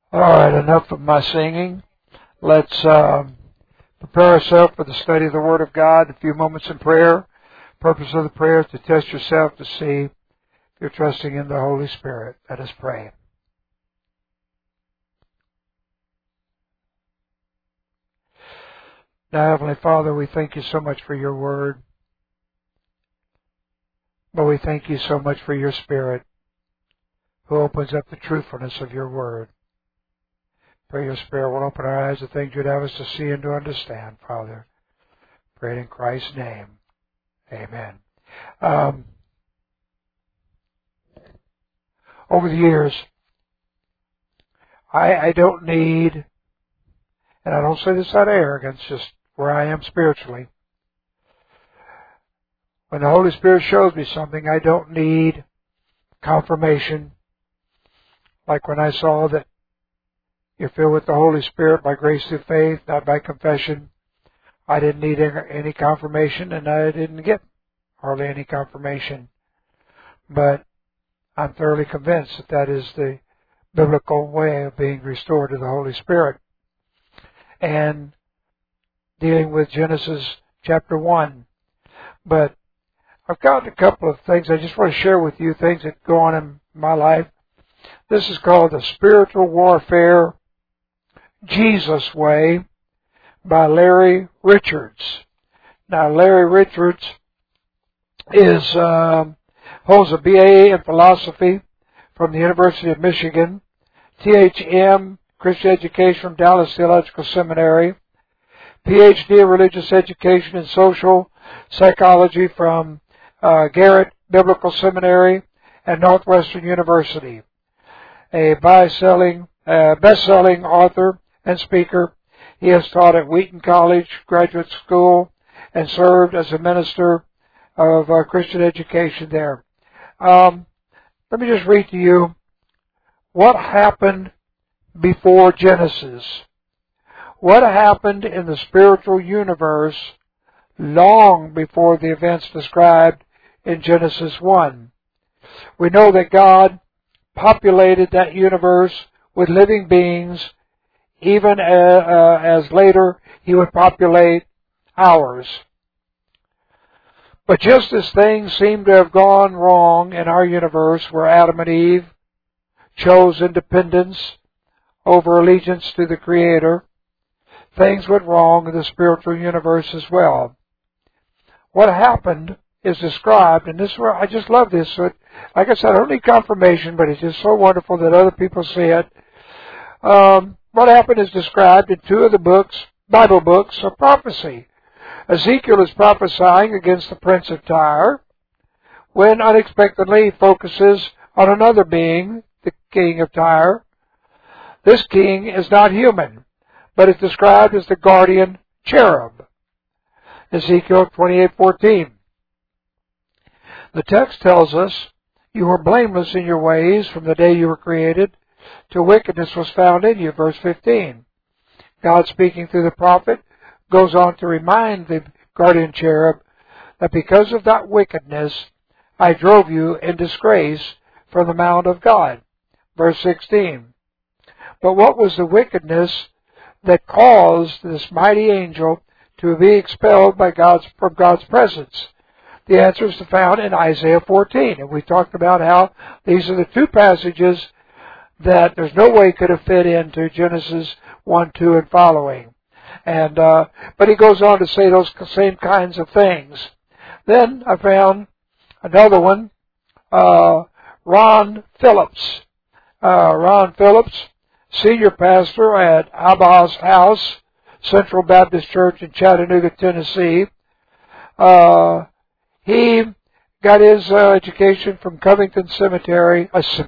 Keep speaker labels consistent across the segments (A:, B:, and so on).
A: All right, enough of my singing. Let's prepare ourselves for the study of the Word of God. A few moments in prayer. Purpose of the prayer is to test yourself to see if you're trusting in the Holy Spirit. Let us pray. Now, Heavenly Father, we thank you so much for your Word. But we thank you so much for your Spirit, who opens up the truthfulness of your Word. Pray your Spirit will open our eyes to things you'd have us to see and to understand, Father. Pray it in Christ's name. Amen. Over the years, I don't need, and I don't say this out of arrogance, just where I am spiritually. When the Holy Spirit shows me something, I don't need confirmation. Like when I saw that you're filled with the Holy Spirit by grace through faith, not by confession. I didn't need any confirmation, and I didn't get hardly any confirmation. But I'm thoroughly convinced that that is the biblical way of being restored to the Holy Spirit. And dealing with Genesis chapter 1. But I've got a couple of things I just want to share with you, things that go on in my life. This is called the Spiritual Warfare Jesus Way by Larry Richards. Now, Larry Richards holds a BA in philosophy from the University of Michigan, THM, Christian Education from Dallas Theological Seminary, PhD in Religious Education and Social Psychology from Garrett Biblical Seminary and Northwestern University. A best-selling author and speaker. He has taught at Wheaton College Graduate School and served as a minister of Christian education there. Let me just read to you what happened before Genesis. What happened in the spiritual universe long before the events described in Genesis 1. We know that God populated that universe with living beings, even as later He would populate ours. But just as things seem to have gone wrong in our universe, where Adam and Eve chose independence over allegiance to the Creator, things went wrong in the spiritual universe as well. What happened is described, and this I just love this. So like I said, I don't need confirmation, but it's just so wonderful that other people see it. What happened is described in two of the books, Bible books of prophecy. Ezekiel is prophesying against the prince of Tyre, when unexpectedly he focuses on another being, the king of Tyre. This king is not human, but is described as the guardian cherub. Ezekiel 28:14. The text tells us, "You were blameless in your ways from the day you were created, till wickedness was found in you." Verse 15. God, speaking through the prophet, goes on to remind the guardian cherub that because of that wickedness, I drove you in disgrace from the mount of God. Verse 16. But what was the wickedness that caused this mighty angel to be expelled from God's presence? The answer is found in Isaiah 14. And we talked about how these are the two passages that there's no way could have fit into Genesis 1, 2, and following. And but he goes on to say those same kinds of things. Then I found another one, Ron Phillips. Ron Phillips, senior pastor at Abba's House, Central Baptist Church in Chattanooga, Tennessee. He got his education from Covington Seminary,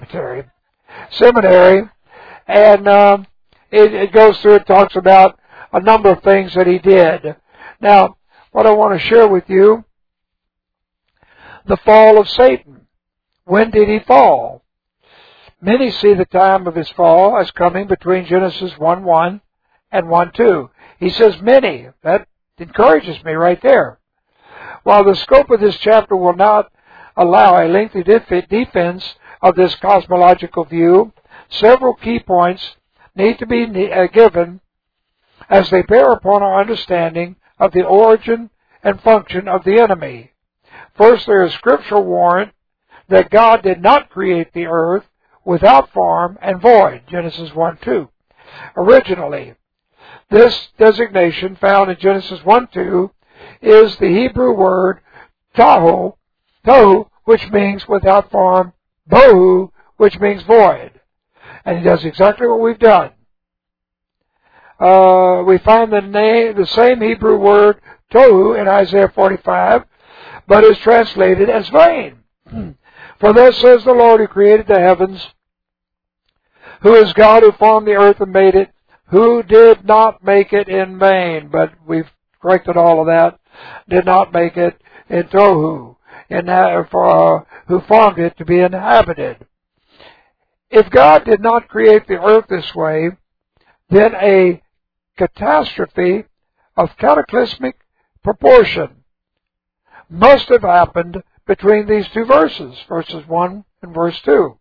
A: and it goes through, it talks about a number of things that he did. Now, what I want to share with you, the fall of Satan. When did he fall? Many see the time of his fall as coming between Genesis 1:1 and 1:2. He says many. That encourages me right there. While the scope of this chapter will not allow a lengthy defense of this cosmological view, several key points need to be given as they bear upon our understanding of the origin and function of the enemy. First, there is scriptural warrant that God did not create the earth without form and void, Genesis 1:2. Originally, this designation found in Genesis 1:2 is the Hebrew word tohu, which means without form, bohu, which means void. And he does exactly what we've done. We find the same Hebrew word tohu in Isaiah 45, but is translated as vain. For thus says the Lord who created the heavens, who is God who formed the earth and made it, who did not make it in vain. But we've corrected all of that. Did not make it in tohu, who formed it to be inhabited. If God did not create the earth this way, then a catastrophe of cataclysmic proportion must have happened between these two verses, verses 1 and verse 2,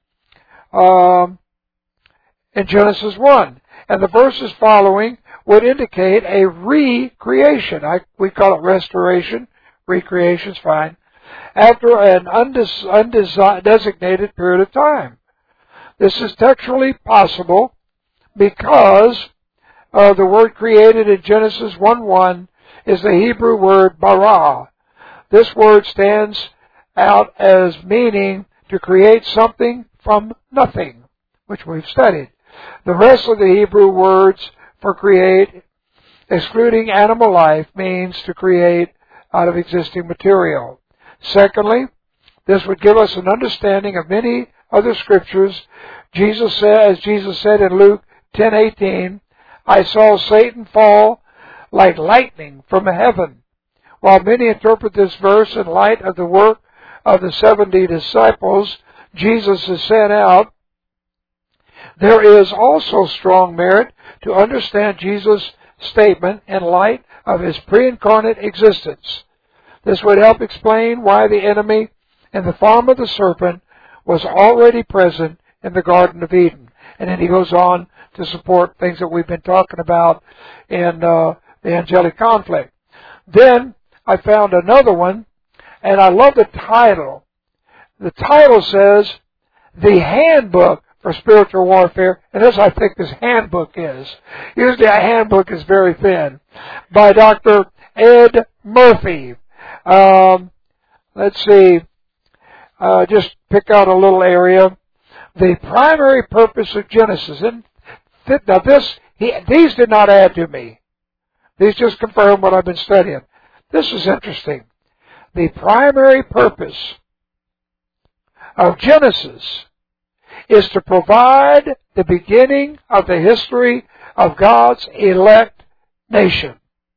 A: in Genesis 1. And the verses following would indicate a recreation. We call it restoration. Recreation's fine. After an undesignated period of time. This is textually possible because the word created in Genesis 1:1 is the Hebrew word bara. This word stands out as meaning to create something from nothing, which we've studied. The rest of the Hebrew words for create, excluding animal life, means to create out of existing material. Secondly, this would give us an understanding of many other scriptures. As Jesus said in Luke 10:18, I saw Satan fall like lightning from heaven. While many interpret this verse in light of the work of the 70 disciples Jesus has sent out, there is also strong merit to understand Jesus' statement in light of his pre-incarnate existence. This would help explain why the enemy in the form of the serpent was already present in the Garden of Eden. And then he goes on to support things that we've been talking about in the angelic conflict. Then I found another one, and I love the title. The title says, The Handbook for Spiritual Warfare, and this I think this handbook is. Usually a handbook is very thin. By Dr. Ed Murphy. Let's see. Just pick out a little area. The primary purpose of Genesis. And now these did not add to me. These just confirm what I've been studying. This is interesting. The primary purpose of Genesis is to provide the beginning of the history of God's elect nation,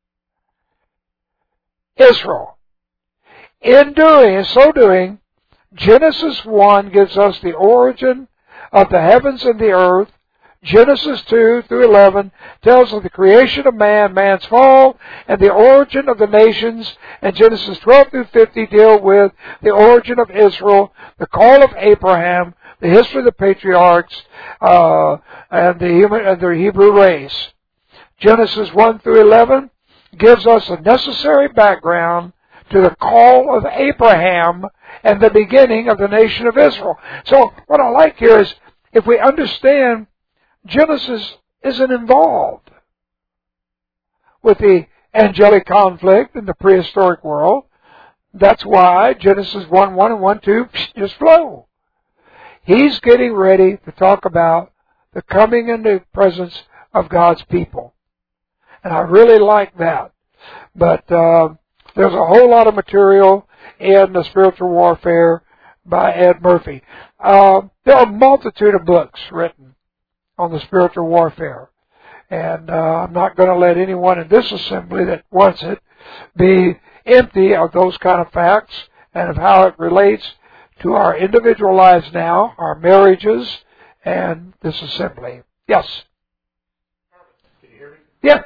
A: Israel. In so doing, Genesis 1 gives us the origin of the heavens and the earth. Genesis 2 through 11 tells of the creation of man, man's fall, and the origin of the nations. And Genesis 12 through 50 deal with the origin of Israel, the call of Abraham, the history of the patriarchs, and the Hebrew race. Genesis 1 through 11 gives us a necessary background to the call of Abraham and the beginning of the nation of Israel. So what I like here is, if we understand Genesis isn't involved with the angelic conflict in the prehistoric world, that's why Genesis 1:1 and 1:2 just flow. He's getting ready to talk about the coming into the presence of God's people. And I really like that. But there's a whole lot of material in the Spiritual Warfare by Ed Murphy. There are a multitude of books written on the spiritual warfare. And I'm not going to let anyone in this assembly that wants it be empty of those kind of facts and of how it relates to our individual lives now, our marriages, and this assembly. Yes?
B: Can you hear me?
A: Yeah.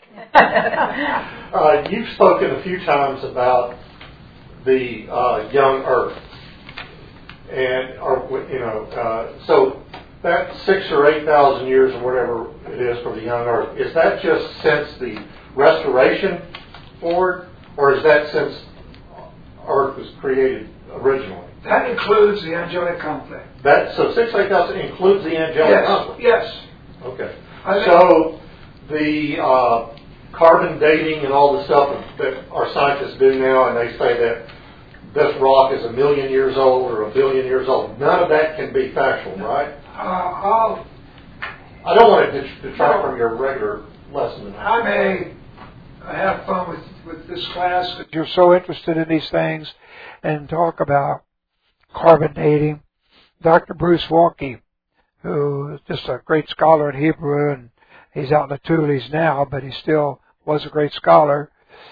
B: You've spoken a few times about the young earth. And, so that 6,000 or 8,000 years or whatever it is for the young Earth, is that just since the restoration forward, or is that since Earth was created originally?
A: That includes the angelic conflict.
B: So 6,000 or 8,000 includes the angelic conflict?
A: Yes.
B: Okay. So the carbon dating and all the stuff that our scientists do now, and they say that this rock is 1 million years old or 1 billion years old, none of that can be factual, right? I don't want to detract from your regular lesson.
A: I may have fun with this class because you're so interested in these things and talk about carbon dating. Dr. Bruce Waltke, who is just a great scholar in Hebrew, and he's out in the Tules now, but he still was a great scholar,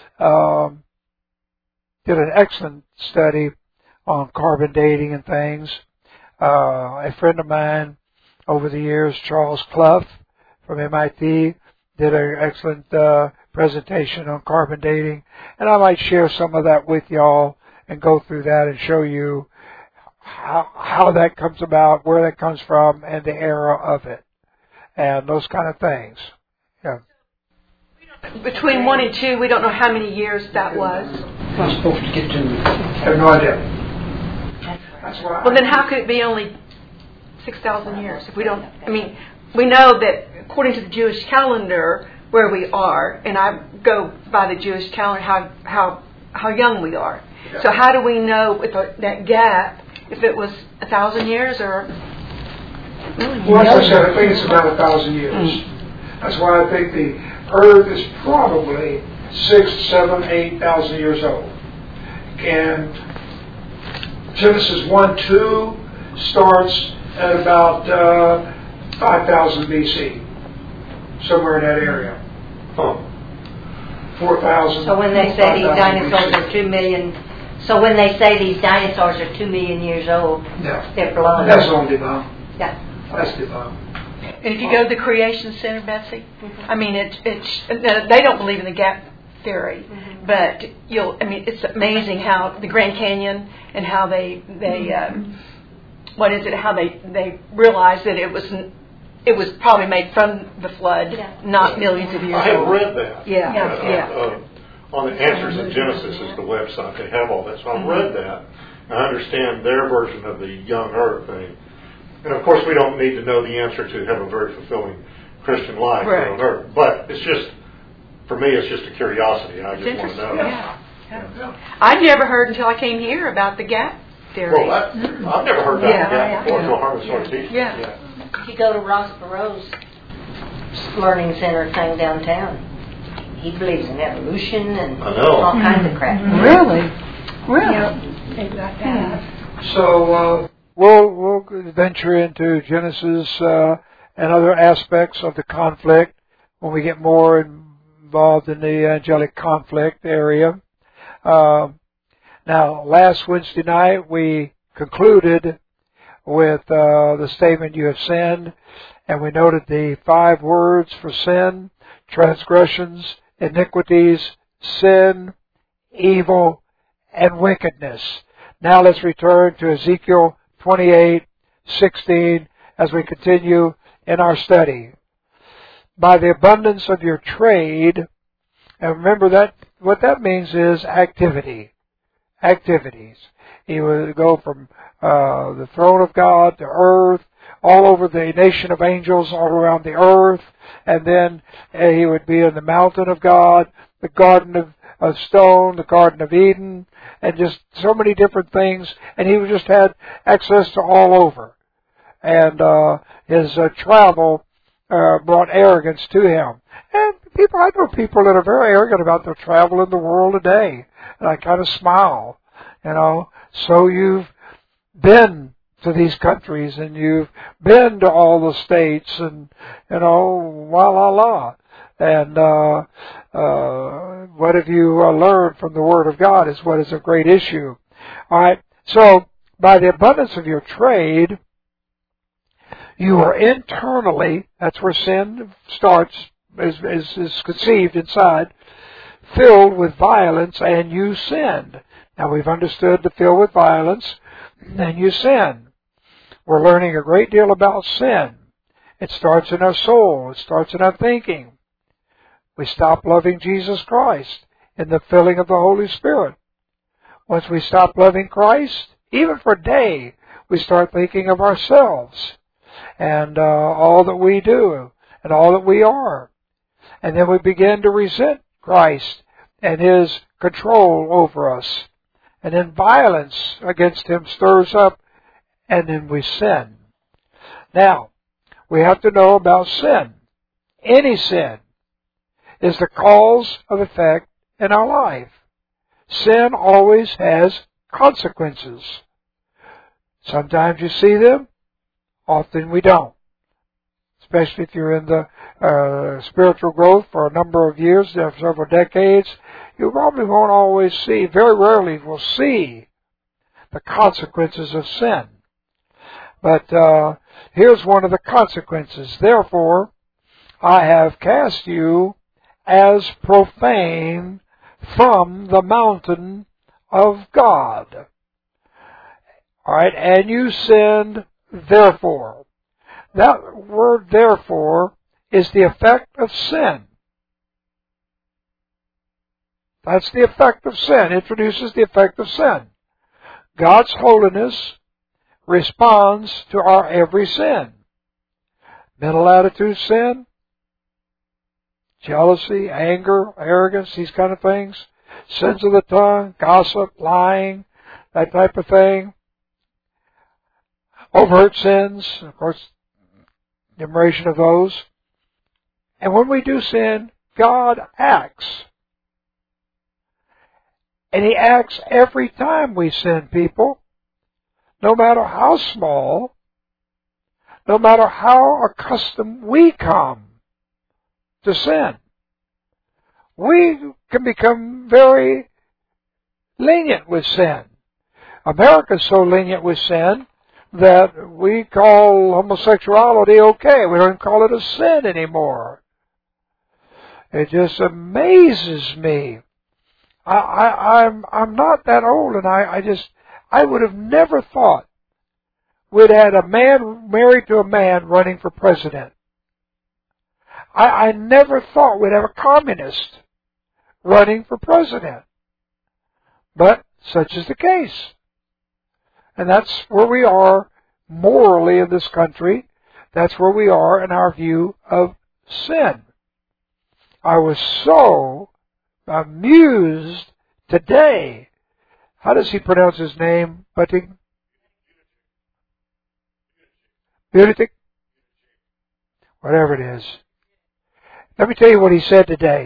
A: did an excellent study on carbon dating and things. A friend of mine over the years, Charles Clough from MIT, did an excellent presentation on carbon dating, and I might share some of that with y'all and go through that and show you how that comes about, where that comes from, and the era of it, and those kind of things. Yeah.
C: Between 1 and 2, we don't know how many years that was.
A: Not supposed to get to. I have no idea. That's why.
C: Well, then how could it be only 6,000 years if we don't? I mean, we know that according to the Jewish calendar, where we are, and I go by the Jewish calendar, how young we are.
A: Yeah.
C: So how do we know with that gap if it was 1,000 years or?
A: Well, as I said, I think it's about 1,000 years. That's why I think the Earth is probably 6,000, 7,000, 8,000 years old. And Genesis 1:2 starts at about 5,000 BC, somewhere in that area. 4,000.
D: So when they say these dinosaurs are 2 million, so when they say these dinosaurs are 2 million years old, they're blowing.
A: That's on debunked.
D: Yeah.
A: That's debunked.
C: And if you go to the Creation Center, Betsy, I mean, it's they don't believe in the gap theory, but it's amazing how the Grand Canyon and how they how they realized that it was probably made from the flood, not millions of years
B: I have
C: old.
B: read that.
C: Yeah.
B: On the Answers in Genesis is the website. They have all that. So I've read that. I understand their version of the young Earth thing. And of course, we don't need to know the answer to have a very fulfilling Christian life here on Earth. But it's just, for me, it's just a curiosity. I just want to know.
C: Yeah. I'd never heard until I came here about the gap theory.
B: Well, I've never heard that before until Harvard started teaching.
C: Yeah.
D: If you go to Ross Perot's learning center thing downtown, he believes in evolution and all kinds of crap.
C: Really?
A: So we'll venture into Genesis and other aspects of the conflict when we get more involved in the angelic conflict area. Now, last Wednesday night we concluded with the statement, "You have sinned," and we noted the 5 words for sin: transgressions, iniquities, sin, evil, and wickedness. Now let's return to Ezekiel 28:16 as we continue in our study. By the abundance of your trade, and remember that what that means is activities. He would go from the throne of God to earth, all over the nation of angels, all around the earth, and then he would be in the mountain of God, the garden of stone, the Garden of Eden, and just so many different things, and he just had access to all over. And his travel brought arrogance to him. And I know people that are very arrogant about their travel in the world today, and I kind of smile, So you've been to these countries, and you've been to all the states, and la. And what have you learned from the Word of God is what is a great issue. All right. So by the abundance of your trade, you are internally, that's where sin starts, is conceived inside, filled with violence, and you sinned. Now we've understood to fill with violence, and you sin. We're learning a great deal about sin. It starts in our soul. It starts in our thinking. We stop loving Jesus Christ in the filling of the Holy Spirit. Once we stop loving Christ, even for a day, we start thinking of ourselves and all that we do and all that we are. And then we begin to resent Christ and His control over us. And then violence against Him stirs up, and then we sin. Now, we have to know about sin. Any sin is the cause of effect in our life. Sin always has consequences. Sometimes you see them, often we don't. Especially if you're in the spiritual growth for a number of years, several decades, you probably won't always see, very rarely will see the consequences of sin. But here's one of the consequences. Therefore, I have cast you as profane from the mountain of God. Alright, and you sinned therefore. That word therefore is the effect of sin. That's the effect of sin. It introduces the effect of sin. God's holiness responds to our every sin. Mental attitude sin, jealousy, anger, arrogance, these kind of things. Sins of the tongue, gossip, lying, that type of thing. Overt sins, of course, enumeration of those. And when we do sin, God acts. And He acts every time we sin, people. No matter how small, no matter how accustomed we come to sin. We can become very lenient with sin. America's so lenient with sin that we call homosexuality okay. We don't call it a sin anymore. It just amazes me. I'm not that old, and I would have never thought we'd had a man married to a man running for president. I never thought we'd have a communist running for president. But such is the case. And that's where we are morally in this country. That's where we are in our view of sin. I was so amused today. How does he pronounce his name, Butting? Buttigieg? Whatever it is. Let me tell you what he said today.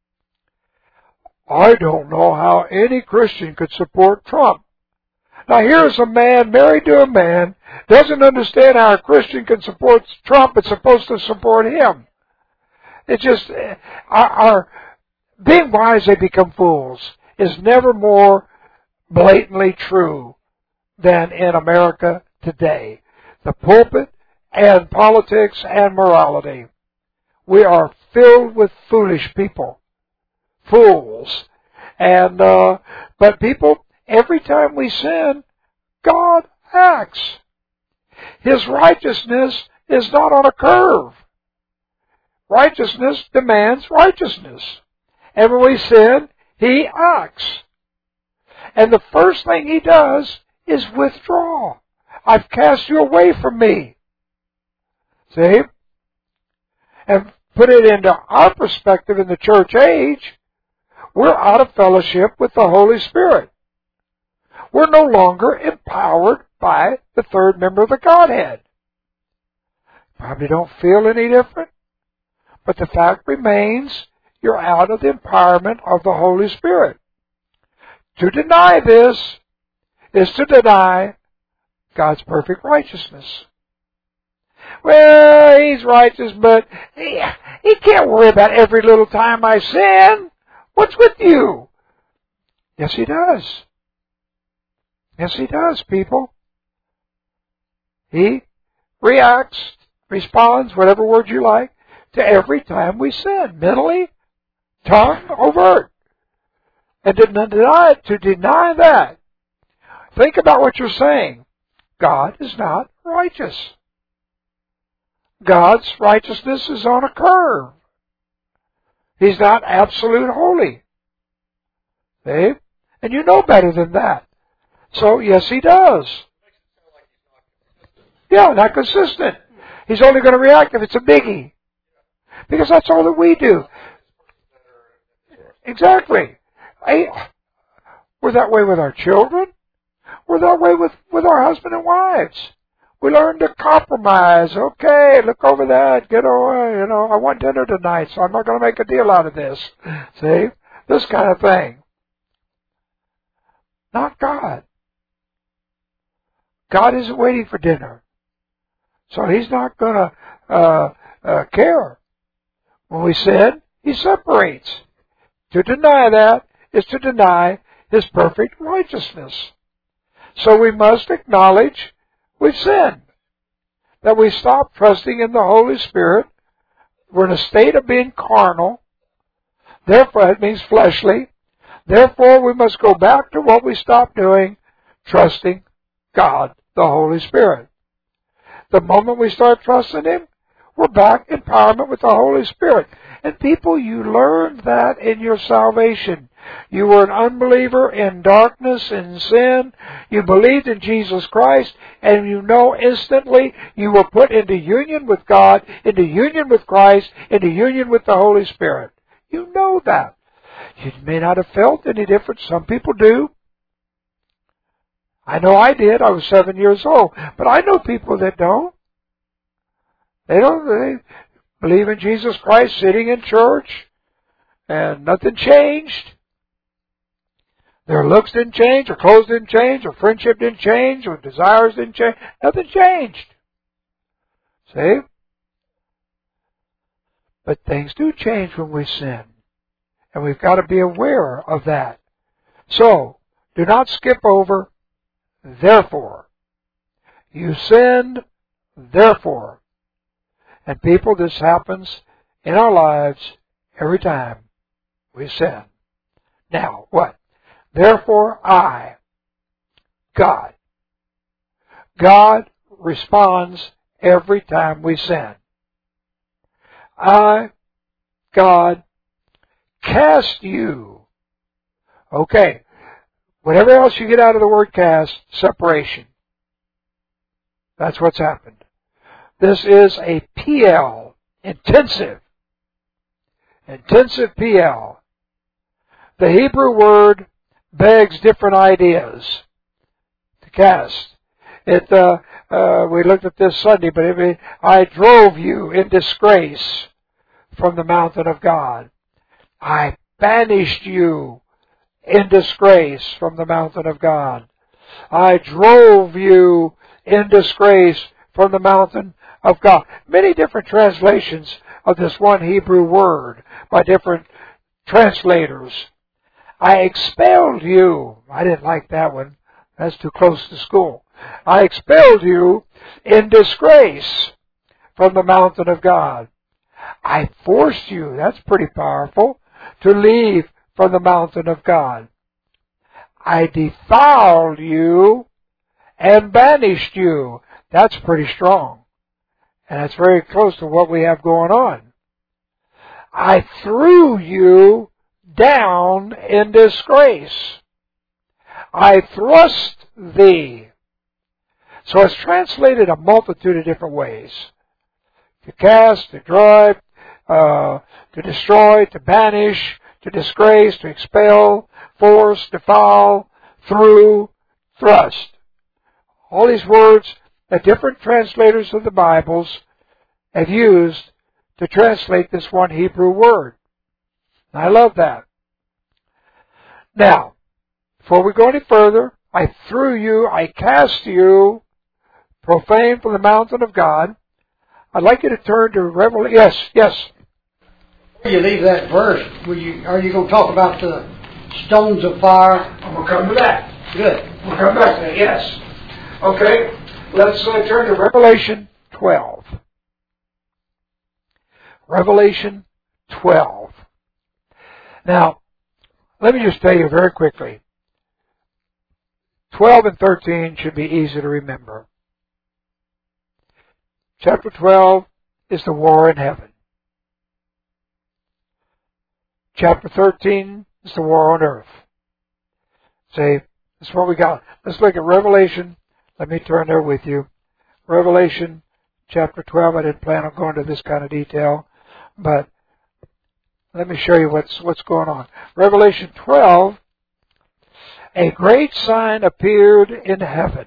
A: I don't know how any Christian could support Trump. Now here's a man married to a man, doesn't understand how a Christian can support Trump, but supposed to support him. It's just, our being wise they become fools is never more blatantly true than in America today. The pulpit and politics and morality. We are filled with foolish people. Fools. And, but people, every time we sin, God acts. His righteousness is not on a curve. Righteousness demands righteousness. And when we sin, He acts. And the first thing He does is withdraw. I've cast you away from me. See? And put it into our perspective in the church age, we're out of fellowship with the Holy Spirit. We're no longer empowered by the third member of the Godhead. Probably don't feel any different, but the fact remains you're out of the empowerment of the Holy Spirit. To deny this is to deny God's perfect righteousness. Well, He's righteous, but He can't worry about every little time I sin. What's with you? Yes, He does. Yes, He does, people. He reacts, responds, whatever word you like, to every time we sin. Mentally, tongue, overt. And to deny that, think about what you're saying. God is not righteous. God's righteousness is on a curve. He's not absolute holy. See? And you know better than that. So, yes, He does. Yeah, not consistent. He's only going to react if it's a biggie. Because that's all that we do. Exactly. We're that way with our children. We're that way with our husband and wives. We learn to compromise. Okay, look over that. Get away. I want dinner tonight, so I'm not going to make a deal out of this. See? This kind of thing. Not God. God isn't waiting for dinner. So He's not going to care. When we sin, He separates. To deny that is to deny His perfect righteousness. So we must acknowledge we've sinned. That we stop trusting in the Holy Spirit. We're in a state of being carnal. Therefore, it means fleshly. Therefore, we must go back to what we stopped doing, trusting God, the Holy Spirit. The moment we start trusting Him, we're back in empowerment with the Holy Spirit. And people, you learned that in your salvation. You were an unbeliever in darkness, in sin. You believed in Jesus Christ, and you know instantly you were put into union with God, into union with Christ, into union with the Holy Spirit. You know that. You may not have felt any difference. Some people do. I know I did. I was 7 years old. But I know people that don't. They believe in Jesus Christ, sitting in church, and nothing changed. Their looks didn't change, or clothes didn't change, or friendship didn't change, or desires didn't change. Nothing changed. See? But things do change when we sin. And we've got to be aware of that. So, do not skip over, therefore. You sinned, therefore. And people, this happens in our lives every time we sin. Now, what? Therefore, God responds every time we sin. God, cast you. Okay. Whatever else you get out of the word cast, separation. That's what's happened. This is a PL, intensive PL. The Hebrew word begs different ideas to cast. We looked at this Sunday, but I drove you in disgrace from the mountain of God. I banished you in disgrace from the mountain of God. I drove you in disgrace from the mountain of God. Many different translations of this one Hebrew word by different translators. I expelled you. I didn't like that one. That's too close to school. I expelled you in disgrace from the mountain of God. I forced you, that's pretty powerful, to leave from the mountain of God. I defiled you and banished you. That's pretty strong. And that's very close to what we have going on. I threw you down in disgrace. I thrust thee. So it's translated a multitude of different ways. To cast, to drive, to destroy, to banish, to disgrace, to expel, force, defile, through, thrust. All these words that different translators of the Bibles have used to translate this one Hebrew word. And I love that. Now, before we go any further, I threw you, I cast you, profane from the mountain of God. I'd like you to turn to Revelation. Yes.
E: Before you leave that verse, are you going to talk about the stones of fire?
A: I'm going to come to that.
E: Good.
A: We'll come back to that, yes. Okay, let's turn to Revelation 12. Revelation 12. Now, let me just tell you very quickly. 12 and 13 should be easy to remember. Chapter 12 is the war in heaven. Chapter 13 is the war on earth. See, that's what we got. Let's look at Revelation. Let me turn there with you. Revelation chapter 12. I didn't plan on going into this kind of detail, but let me show you what's going on. Revelation 12, a great sign appeared in heaven.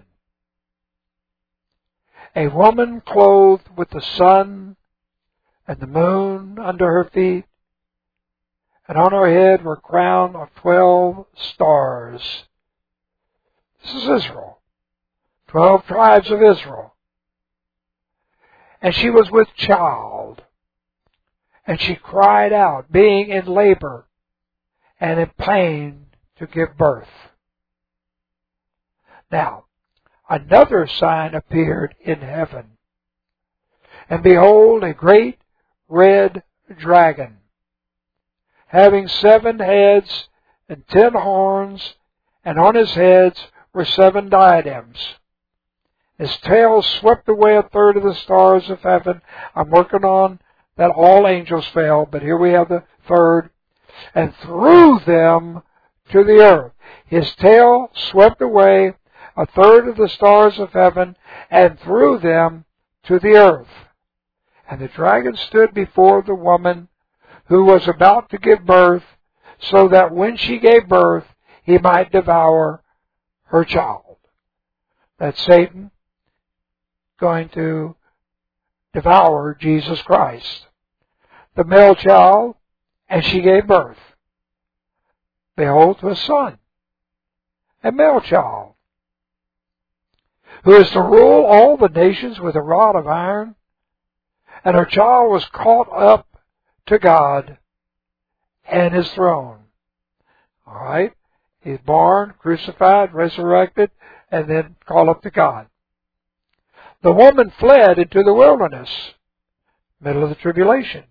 A: A woman clothed with the sun and the moon under her feet, and on her head were a crown of 12 stars. This is Israel. 12 tribes of Israel. And she was with child. And she cried out, being in labor and in pain to give birth. Now, another sign appeared in heaven. And behold, a great red dragon, having 7 heads and 10 horns, and on his heads were 7 diadems. His tail swept away a third of the stars of heaven. I'm working on that all angels fell, but here we have the third, and threw them to the earth. His tail swept away a third of the stars of heaven, and threw them to the earth. And the dragon stood before the woman who was about to give birth, so that when she gave birth, he might devour her child. That's Satan going to devour Jesus Christ, the male child, and she gave birth. Behold, to a son, a male child, who is to rule all the nations with a rod of iron. And her child was caught up to God and His throne. All right? He's born, crucified, resurrected, and then called up to God. The woman fled into the wilderness, middle of the tribulation,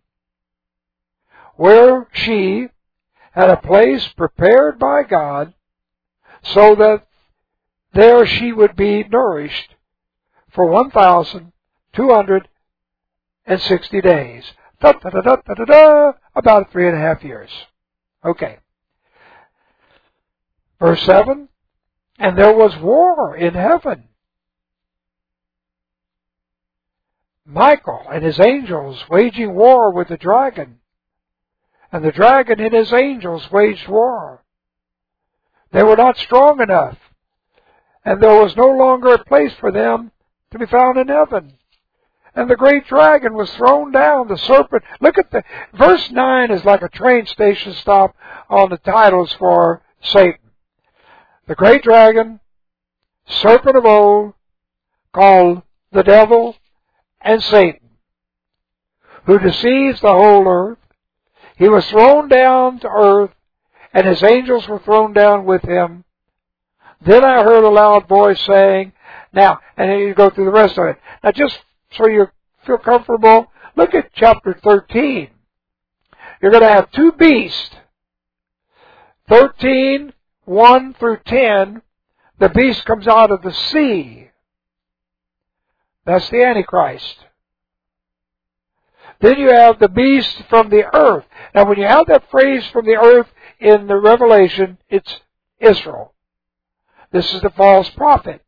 A: where she had a place prepared by God so that there she would be nourished for 1,260 days. About 3.5 years. Okay. Verse 7, and there was war in heaven. Michael and his angels waging war with the dragon. And the dragon and his angels waged war. They were not strong enough. And there was no longer a place for them to be found in heaven. And the great dragon was thrown down, the serpent. Look at verse 9 is like a train station stop on the titles for Satan. The great dragon, serpent of old, called the devil and Satan, who deceives the whole earth. He was thrown down to earth, and his angels were thrown down with him. Then I heard a loud voice saying, now, and then you go through the rest of it. Now just so you feel comfortable, look at chapter 13. You're going to have 2 beasts. 13, 1 through 10, the beast comes out of the sea. That's the Antichrist. Then you have the beast from the earth. Now when you have that phrase from the earth in the Revelation, it's Israel. This is the false prophet.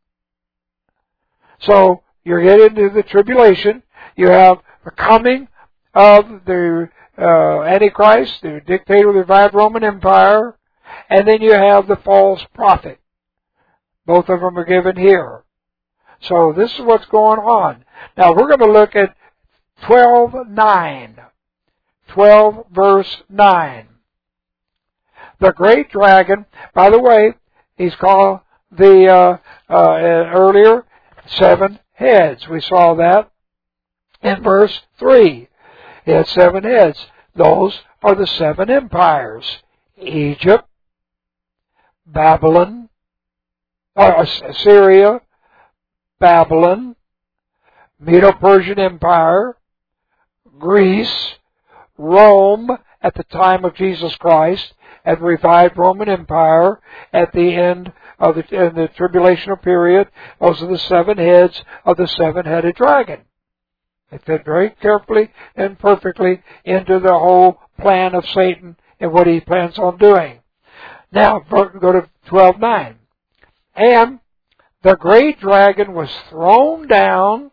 A: So you get into the tribulation. You have the coming of the Antichrist, the dictator of the revived Roman Empire, and then you have the false prophet. Both of them are given here. So this is what's going on. Now we're going to look at 12:9. 12 verse 9. The great dragon, by the way, he's called the earlier 7 heads. We saw that in verse 3. He had 7 heads. Those are the 7 empires. Egypt, Babylon, Assyria, Babylon, Medo-Persian Empire, Greece, Rome at the time of Jesus Christ, and the revived Roman Empire at the end of the tribulational period. Those are the 7 heads of the 7-headed dragon. They fit very carefully and perfectly into the whole plan of Satan and what he plans on doing. Now, go to 12:9. And the great dragon was thrown down,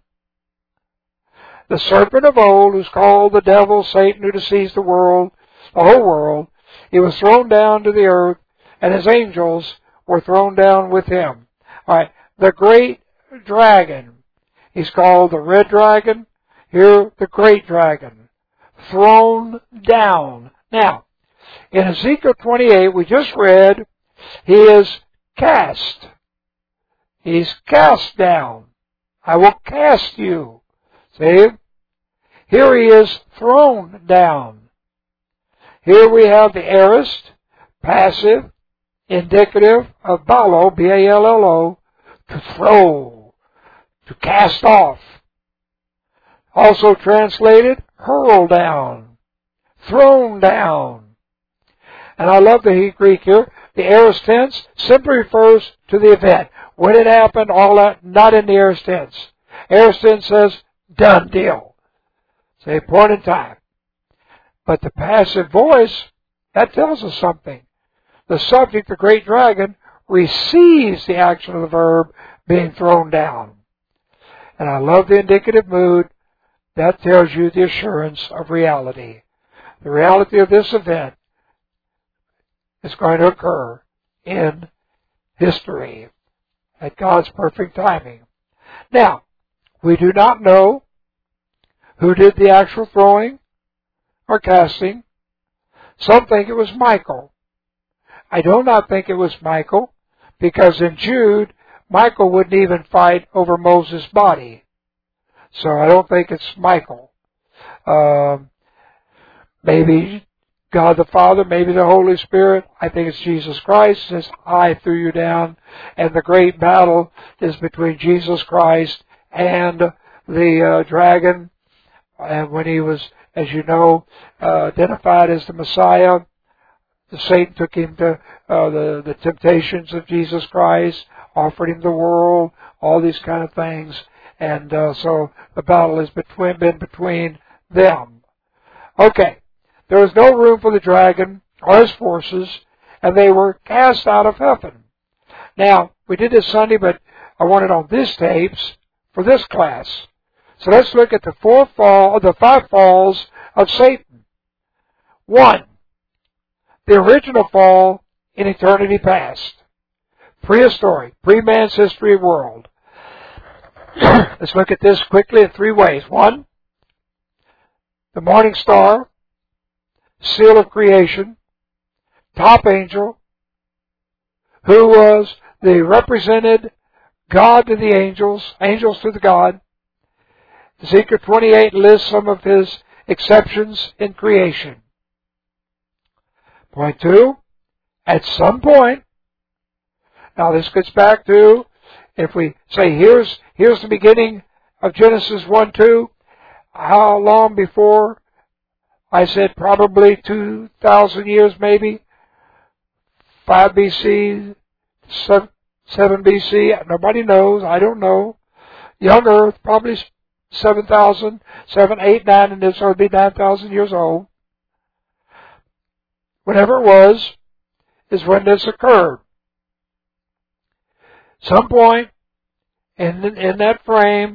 A: the serpent of old, who's called the devil, Satan, who deceives the world, the whole world. He was thrown down to the earth, and his angels were thrown down with him. All right, the great dragon. He's called the red dragon. Here, the great dragon. Thrown down. Now, in Ezekiel 28, we just read, he is cast. He's cast down. I will cast you. See? Here he is thrown down. Here we have the aorist, passive, indicative of ballo, B-A-L-L-O, to throw, to cast off. Also translated, hurl down, thrown down. And I love the Greek here. The aorist tense simply refers to the event. When it happened, all that, not in the aorist tense. Aorist tense says, done deal. Say, point in time. But the passive voice, that tells us something. The subject, the great dragon, receives the action of the verb being thrown down. And I love the indicative mood. That tells you the assurance of reality. The reality of this event is going to occur in history at God's perfect timing. Now, we do not know who did the actual throwing or casting. Some think it was Michael. I do not think it was Michael, because in Jude, Michael wouldn't even fight over Moses' body. So I don't think it's Michael. Maybe God the Father, maybe the Holy Spirit. I think it's Jesus Christ. Says, I threw you down. And the great battle is between Jesus Christ and the dragon. And when he was, as you know, identified as the Messiah, Satan took him to the temptations of Jesus Christ, offered him the world, all these kind of things. And so the battle has been between them. Okay. There was no room for the dragon or his forces, and they were cast out of heaven. Now, we did this Sunday, but I wanted on these tapes for this class. So let's look at the five falls of Satan. 1, the original fall in eternity past. Prehistoric, pre-man's history world. Let's look at this quickly in 3 ways. 1, the morning star, seal of creation, top angel, who was the represented God to the angels, angels to the God. Ezekiel 28 lists some of his exceptions in creation. Point 2, at some point, now this gets back to, if we say here's the beginning of Genesis 1-2, how long before? I said probably 2,000 years maybe, 5 BC, 7 BC, nobody knows, I don't know. Young Earth, probably 7,000, 7, 8, 9, and this would be 9,000 years old. Whatever it was, is when this occurred. Some point in that frame,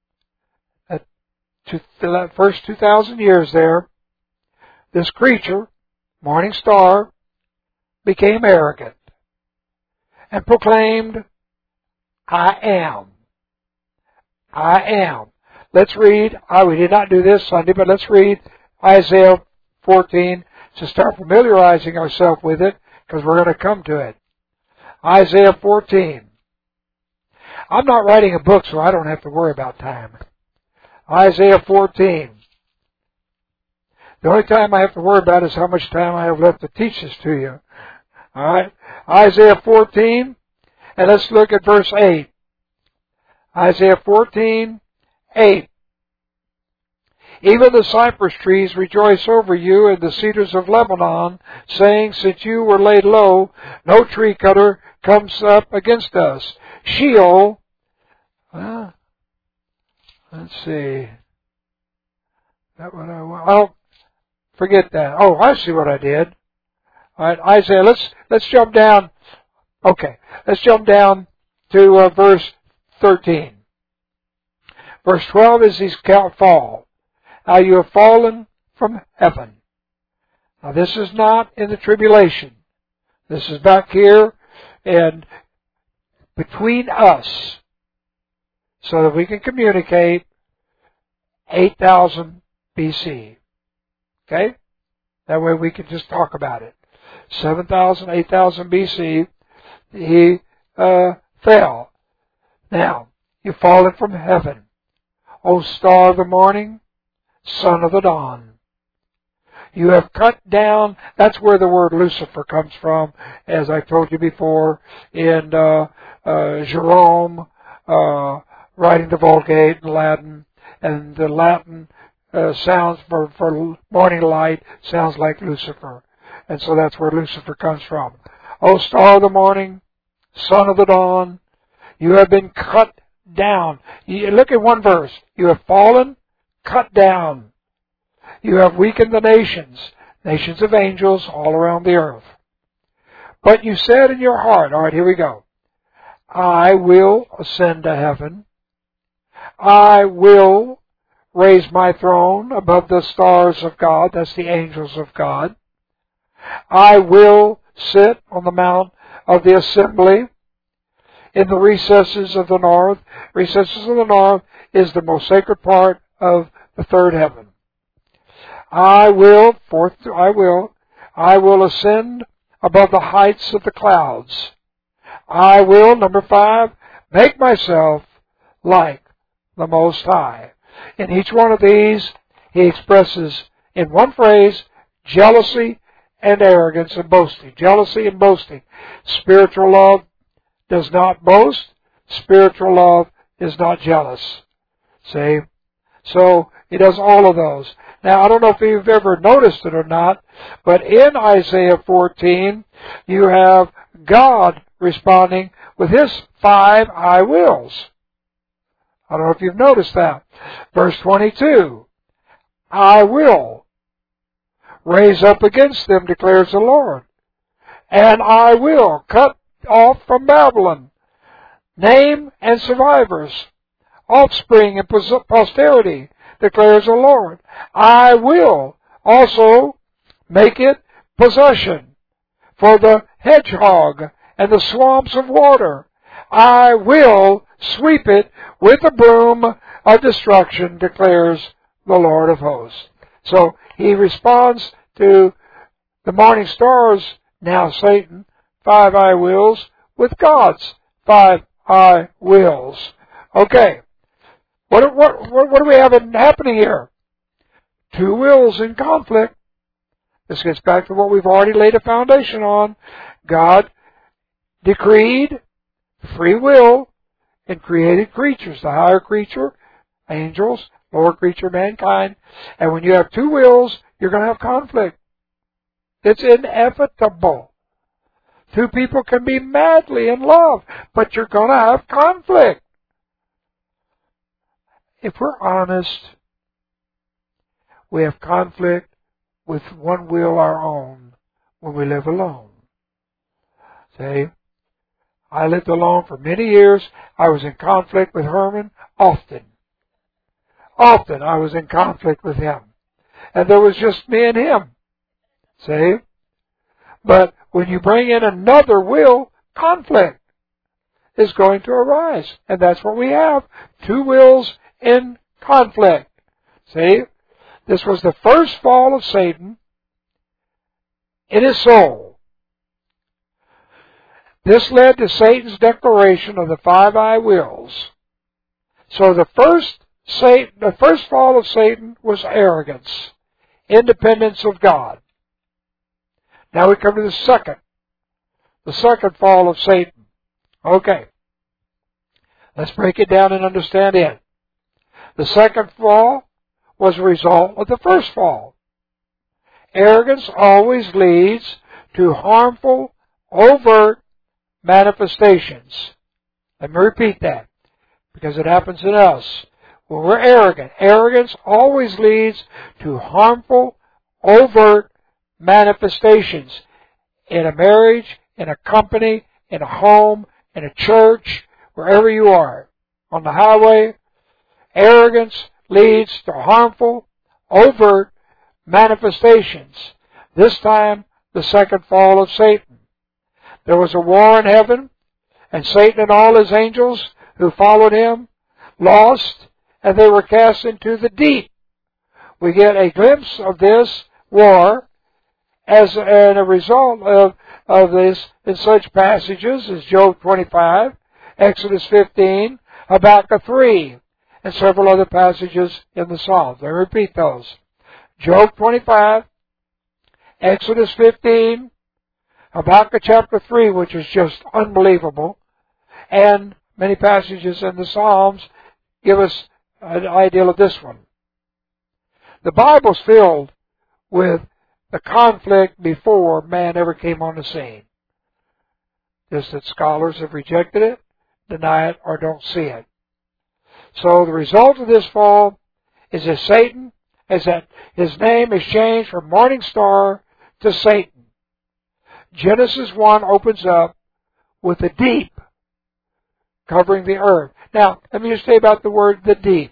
A: the first 2,000 years there, this creature, morning star, became arrogant and proclaimed, I am. I am. Let's read, we did not do this Sunday, but let's read Isaiah 14 to start familiarizing ourselves with it, because we're going to come to it. Isaiah 14. I'm not writing a book, so I don't have to worry about time. Isaiah 14. The only time I have to worry about is how much time I have left to teach this to you. All right? Isaiah 14, and let's look at verse 8. Isaiah 14, 8. Even the cypress trees rejoice over you, and the cedars of Lebanon, saying, since you were laid low, no tree cutter comes up against us. Sheol, let's see. I'll forget that. Oh, I see what I did. All right, Isaiah, let's jump down. Okay, let's jump down to verse 13. Verse 12 is these fall. How you have fallen from heaven. Now this is not in the tribulation. This is back here and between us so that we can communicate 8,000 BC. Okay? That way we can just talk about it. 7,000, 8,000 BC, he fell. Now, you've fallen from heaven. O star of the morning, son of the dawn. You have cut down, that's where the word Lucifer comes from, as I told you before, in Jerome, writing the Vulgate in Latin, and the Latin sounds for morning light sounds like Lucifer. And so that's where Lucifer comes from. O star of the morning, son of the dawn, you have been cut down. Look at one verse. You have fallen, cut down. You have weakened the nations of angels all around the earth. But you said in your heart, all right, here we go. I will ascend to heaven. I will raise my throne above the stars of God. That's the angels of God. I will sit on the mount of the assembly in the recesses of the north. Recesses of the north is the most sacred part of the third heaven. I will ascend above the heights of the clouds. I will, number 5, make myself like the Most High. In each one of these, he expresses in one phrase, jealousy and arrogance and boasting. Jealousy and boasting. Spiritual love does not boast. Spiritual love is not jealous. See? So, he does all of those. Now, I don't know if you've ever noticed it or not, but in Isaiah 14, you have God responding with his 5 I wills. I don't know if you've noticed that. Verse 22, I will raise up against them, declares the Lord, and I will cut off from Babylon name and survivors, offspring and posterity, declares the Lord. I will also make it possession for the hedgehog and the swamps of water. I will sweep it with a broom of destruction, declares the Lord of hosts. So he responds to the morning stars, now Satan, 5 I wills, with God's 5 I wills. Okay. What do we have happening here? 2 wills in conflict. This gets back to what we've already laid a foundation on. God decreed free will in created creatures. The higher creature, angels, lower creature, mankind. And when you have 2 wills, you're going to have conflict. It's inevitable. 2 people can be madly in love, but you're going to have conflict. If we're honest, we have conflict with one will our own when we live alone. See? I lived alone for many years. I was in conflict with Herman often. Often I was in conflict with him. And there was just me and him. See? But when you bring in another will, conflict is going to arise. And that's what we have. 2 wills in conflict. See? This was the first fall of Satan in his soul. This led to Satan's declaration of the 5 I wills. So the first fall of Satan was arrogance, independence of God. Now we come to the second fall of Satan. Okay. Let's break it down and understand it. The second fall was a result of the first fall. Arrogance always leads to harmful, overt manifestations. Let me repeat that, because it happens in us. when we're arrogant. Arrogance always leads to harmful, overt manifestations in a marriage, in a company, in a home, in a church, wherever you are. On the highway, arrogance leads to harmful, overt manifestations. This time, the second fall of Satan. There was a war in heaven, and Satan and all his angels who followed him lost, and they were cast into the deep. We get a glimpse of this war as a result of this in such passages as Job 25, Exodus 15, Habakkuk 3, and several other passages in the Psalms. I repeat those. Job 25, Exodus 15, Habakkuk chapter 3, which is just unbelievable, and many passages in the Psalms give us an idea of this one. The Bible's filled with the conflict before man ever came on the scene. Just that scholars have rejected it, deny it, or don't see it. So the result of this fall is that his name is changed from Morning Star to Satan. Genesis 1 opens up with the deep covering the earth. Now, let me just say about the word the deep.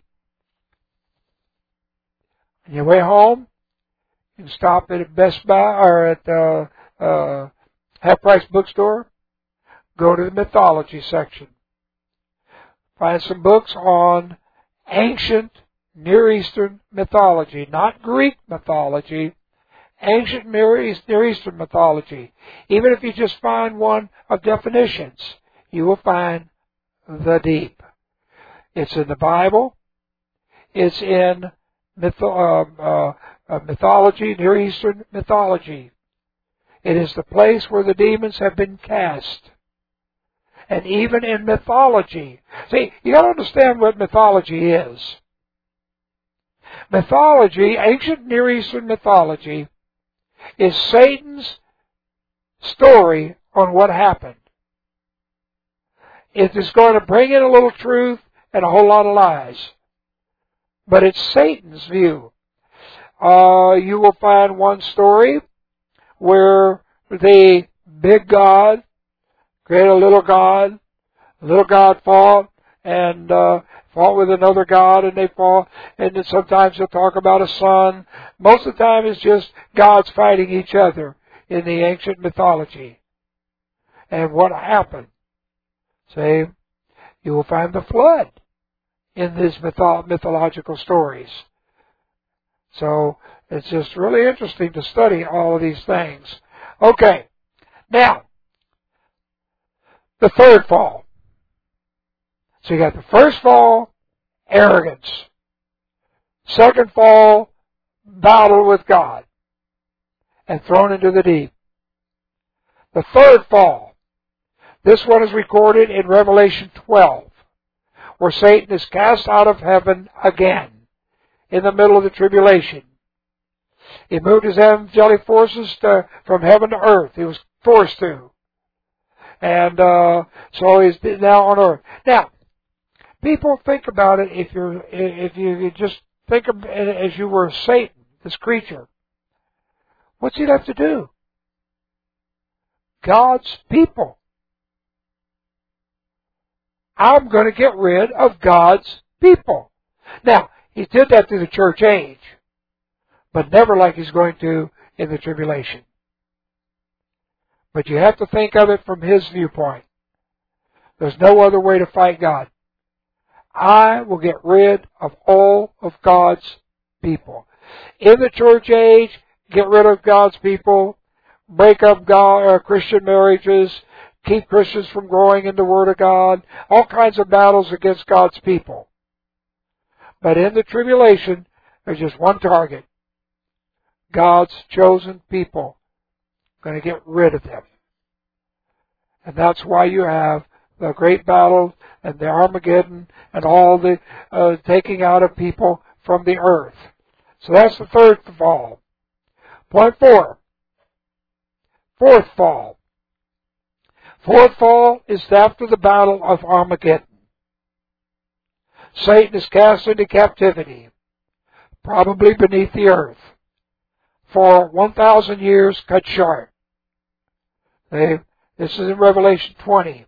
A: On your way home, you can stop at Best Buy or at Half Price Bookstore. Go to the mythology section. Find some books on ancient Near Eastern mythology, not Greek mythology, ancient Near Eastern mythology. Even if you just find one of definitions, you will find the deep. It's in the Bible. It's in mythology, Near Eastern mythology. It is the place where the demons have been cast. And even in mythology. See, you got to understand what mythology is. Mythology, ancient Near Eastern mythology, is Satan's story on what happened. It is going to bring in a little truth and a whole lot of lies. But it's Satan's view. You will find one story where the big God created a little God. The little God fought and fought with another God, and they fought. And then sometimes they'll talk about a son. Most of the time it's just gods fighting each other in the ancient mythology. And what happened? Say, you will find the flood in these mythological stories. So it's just really interesting to study all of these things. Okay, now, the third fall. So you got the first fall, arrogance. Second fall, battle with God and thrown into the deep. The third fall. This one is recorded in Revelation 12, where Satan is cast out of heaven again in the middle of the tribulation. He moved his angelic forces from heaven to earth. He was forced to. And so he's now on earth. Now, people think about it if you just think of it as you were Satan, this creature. What's he have to do? God's people. I'm going to get rid of God's people. Now, he did that through the church age, but never like he's going to in the tribulation. But you have to think of it from his viewpoint. There's no other way to fight God. I will get rid of all of God's people. In the church age, get rid of God's people, break up Christian marriages, keep Christians from growing in the Word of God, all kinds of battles against God's people. But in the tribulation, there's just one target. God's chosen people. Going to get rid of them. And that's why you have the great battle and the Armageddon and all the taking out of people from the earth. So that's the third fall. Point 4. Fourth fall. Fourth fall is after the battle of Armageddon. Satan is cast into captivity, probably beneath the earth, for 1,000 years cut short. This is in Revelation 20.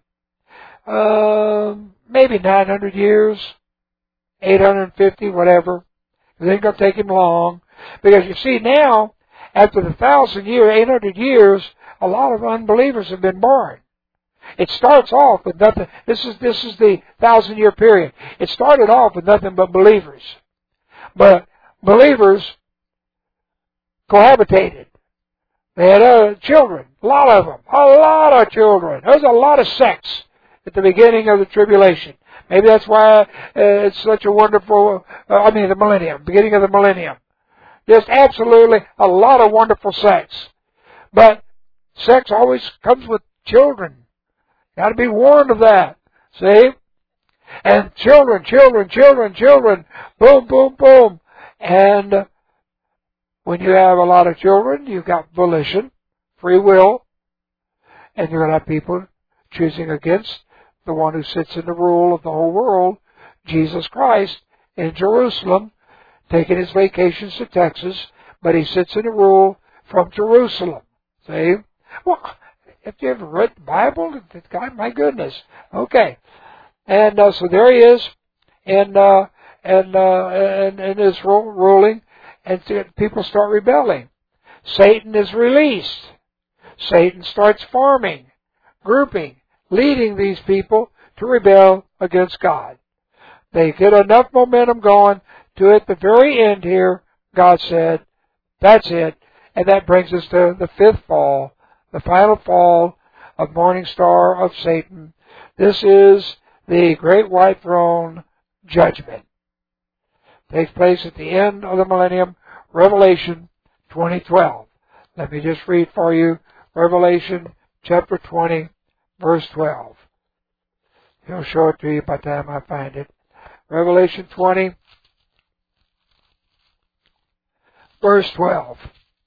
A: Maybe 900 years, 850, whatever. It ain't going to take him long. Because you see now, after the 1,000 years, 800 years, a lot of unbelievers have been born. It starts off with nothing. This is the 1,000-year period. It started off with nothing but believers. But believers cohabitated. They had children, a lot of them, a lot of children. There was a lot of sex at the beginning of the tribulation. Maybe that's why it's such a wonderful, the millennium, beginning of the millennium. Just absolutely a lot of wonderful sex. But sex always comes with children. Got to be warned of that. See? And children. Boom, boom, boom. And when you have a lot of children, you've got volition, free will, and you're going to have people choosing against the one who sits in the rule of the whole world, Jesus Christ, in Jerusalem, taking his vacations to Texas, but he sits in the rule from Jerusalem. See? Well, have you ever read the Bible? God, my goodness. Okay. And so there he is in his ruling, and people start rebelling. Satan is released. Satan starts forming, grouping, leading these people to rebel against God. They get enough momentum going to at the very end here, God said, that's it. And that brings us to the fifth fall, the final fall of Morning Star of Satan. This is the Great White Throne Judgment. Takes place at the end of the millennium, Revelation 20:12. Let me just read for you Revelation chapter 20, verse 12. He'll show it to you by the time I find it. Revelation 20, verse 12.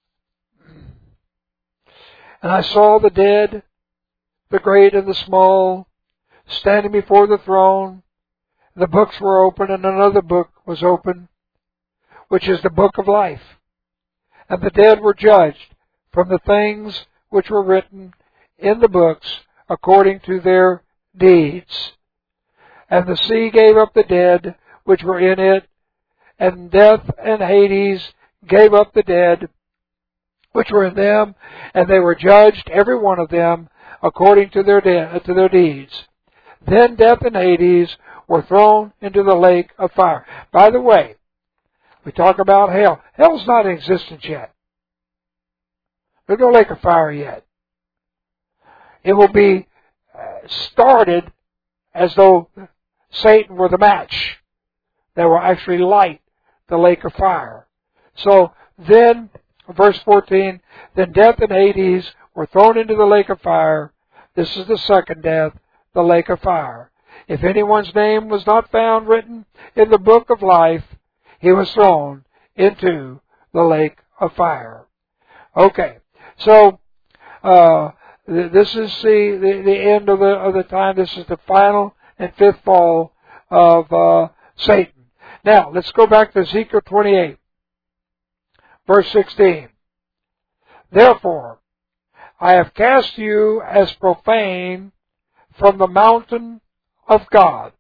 A: And I saw the dead, the great and the small, standing before the throne. The books were open, and another book was open, which is the book of life. And the dead were judged from the things which were written in the books according to their deeds. And the sea gave up the dead which were in it, and death and Hades gave up the dead which were in them, and they were judged, every one of them, according to their deeds. Then death and Hades were thrown into the lake of fire. By the way, we talk about hell. Hell's not in existence yet. There's no lake of fire yet. It will be started as though Satan were the match that will actually light the lake of fire. So then, verse 14, then death and Hades were thrown into the lake of fire. This is the second death, the lake of fire. If anyone's name was not found written in the book of life, he was thrown into the lake of fire. Okay, so this is the end of the time. This is the final and fifth fall of Satan. Now, let's go back to Ezekiel 28, verse 16. Therefore, I have cast you as profane from the mountain of God.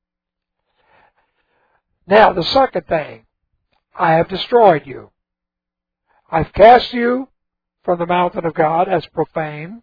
A: Now, the second thing, I have destroyed you. I've cast you from the mountain of God as profane.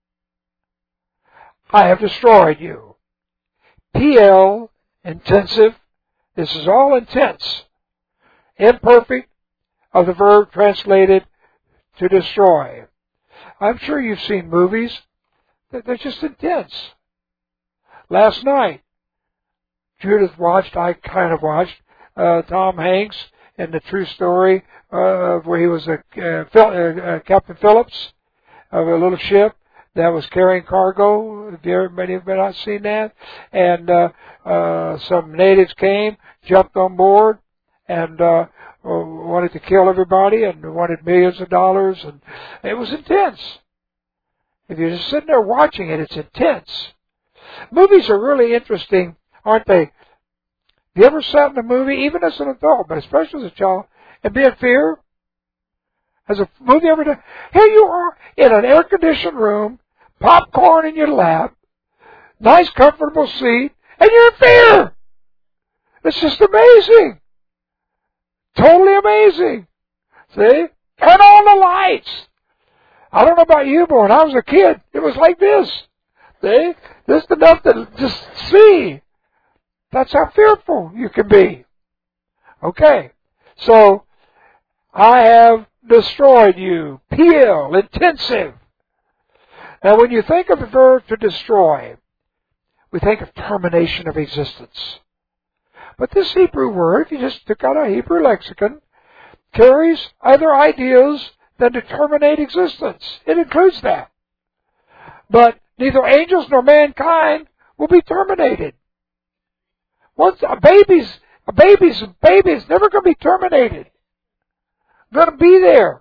A: I have destroyed you. PL, intensive. This is all intense. Imperfect of the verb translated to destroy. I'm sure you've seen movies that they're just intense. Last night, Judith watched, I kind of watched, Tom Hanks in the true story where he was Captain Phillips of a little ship that was carrying cargo. Many of you have not seen that. And some natives came, jumped on board, and wanted to kill everybody and wanted millions of dollars. And it was intense. If you're just sitting there watching it, it's intense. Movies are really interesting, aren't they? Have you ever sat in a movie, even as an adult, but especially as a child, and be in fear? Has a movie ever done? Here you are in an air-conditioned room, popcorn in your lap, nice comfortable seat, and you're in fear. It's just amazing. Totally amazing. See? And all the lights. I don't know about you, but when I was a kid, it was like this. See? Just enough to just see. That's how fearful you can be. Okay. So, I have destroyed you. PL, intensive. Now, when you think of the verb to destroy, we think of termination of existence. But this Hebrew word, if you just took out a Hebrew lexicon, carries other ideas than to terminate existence. It includes that. But neither angels nor mankind will be terminated. Once a baby's never going to be terminated. Going to be there.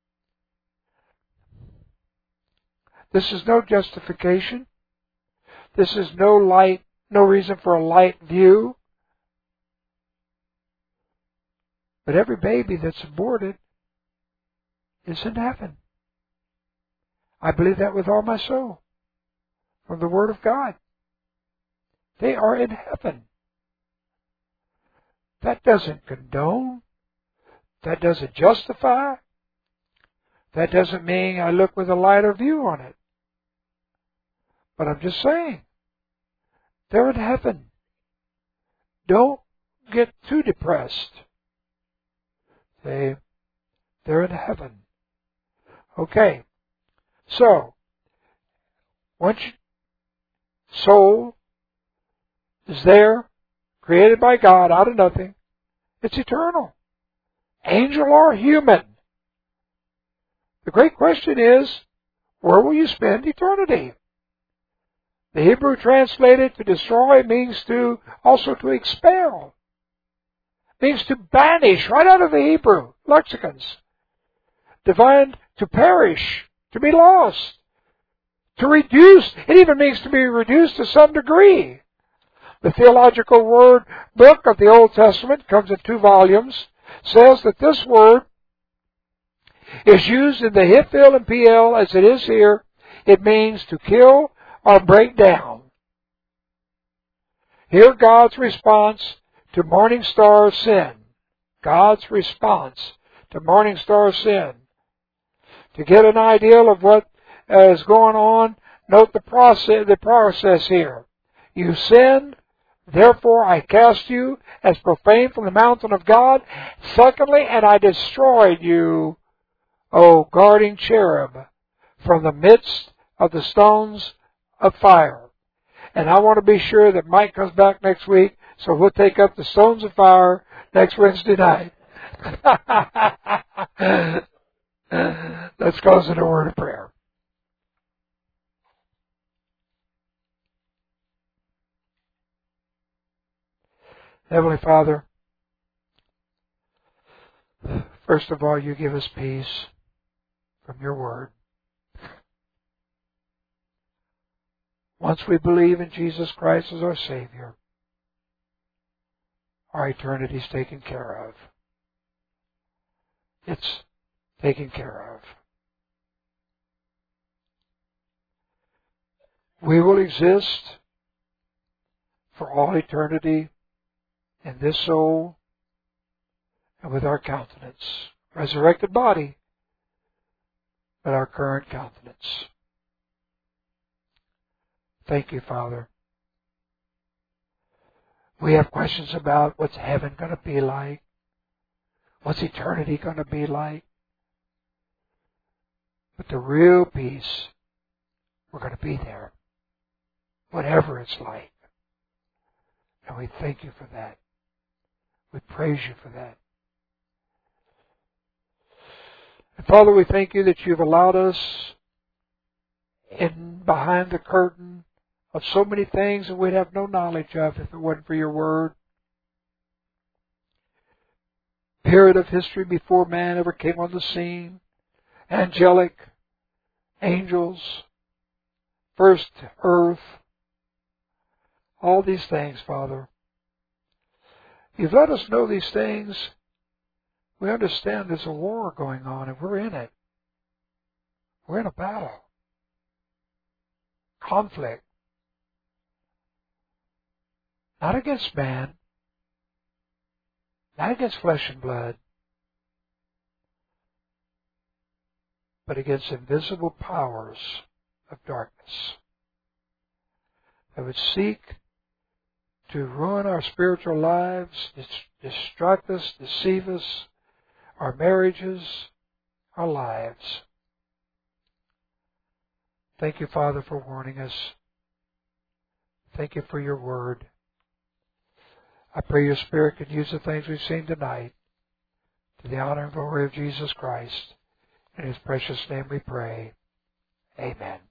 A: This is no justification. This is no reason for a light view. But every baby that's aborted is in heaven. I believe that with all my soul. From the Word of God. They are in heaven. That doesn't condone. That doesn't justify. That doesn't mean I look with a lighter view on it. But I'm just saying, they're in heaven. Don't get too depressed. They're in heaven. Okay. So, once soul is there, created by God out of nothing, it's eternal. Angel or human. The great question is, where will you spend eternity? The Hebrew translated to destroy means also to expel. Means to banish right out of the Hebrew lexicons. Defined to perish, to be lost, to reduce. It even means to be reduced to some degree. The theological word book of the Old Testament, comes in 2 volumes, says that this word is used in the Hiphil and PL as it is here. It means to kill or break down. Here God's response to Morning Star's sin. God's response to Morning Star's sin. To get an idea of what is going on, note the process here. You sinned, therefore I cast you as profane from the mountain of God. Secondly, and I destroyed you, O guarding cherub, from the midst of the stones of fire. And I want to be sure that Mike comes back next week, so we'll take up the stones of fire next Wednesday night. Let's close in a word of prayer. Heavenly Father, first of all, you give us peace from your word. Once we believe in Jesus Christ as our Savior, our eternity is taken care of. It's taken care of. We will exist for all eternity in this soul and with our countenance. Resurrected body, but our current countenance. Thank you, Father. We have questions about what's heaven going to be like. What's eternity going to be like? But the real peace, we're going to be there. Whatever it's like. And we thank you for that. We praise you for that. And Father, we thank you that you've allowed us in behind the curtain of so many things that we'd have no knowledge of if it wasn't for your word. Period of history before man ever came on the scene. Angelic, angels, first earth, all these things, Father. You've let us know these things. We understand there's a war going on, and we're in it. We're in a battle. Conflict. Not against man. Not against flesh and blood. But against invisible powers of darkness that would seek to ruin our spiritual lives, distract us, deceive us, our marriages, our lives. Thank you, Father, for warning us. Thank you for your word. I pray your Spirit can use the things we've seen tonight to the honor and glory of Jesus Christ. In His precious name we pray. Amen.